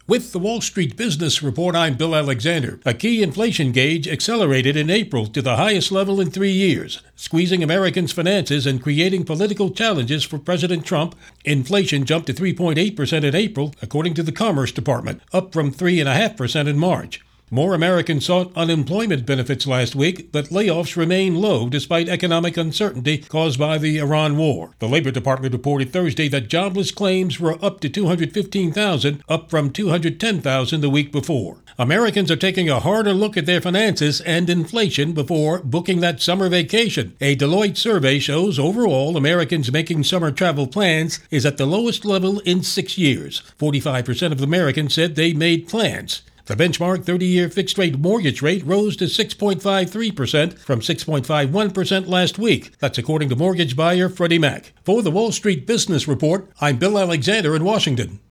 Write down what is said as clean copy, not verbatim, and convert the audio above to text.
With the Wall Street Business Report, I'm Bill Alexander. A key inflation gauge accelerated in April to the highest level in 3 years, squeezing Americans' finances and creating political challenges for President Trump. Inflation jumped to 3.8% in April, according to the Commerce Department, up from 3.5% in March. More Americans sought unemployment benefits last week, but layoffs remain low despite economic uncertainty caused by the Iran war. The Labor Department reported Thursday that jobless claims were up to 215,000, up from 210,000 the week before. Americans are taking a harder look at their finances and inflation before booking that summer vacation. A Deloitte survey shows overall Americans making summer travel plans is at the lowest level in 6 years. 45% of Americans said they made plans. The benchmark 30-year fixed-rate mortgage rate rose to 6.53% from 6.51% last week. That's according to mortgage buyer Freddie Mac. For the Wall Street Business Report, I'm Bill Alexander in Washington.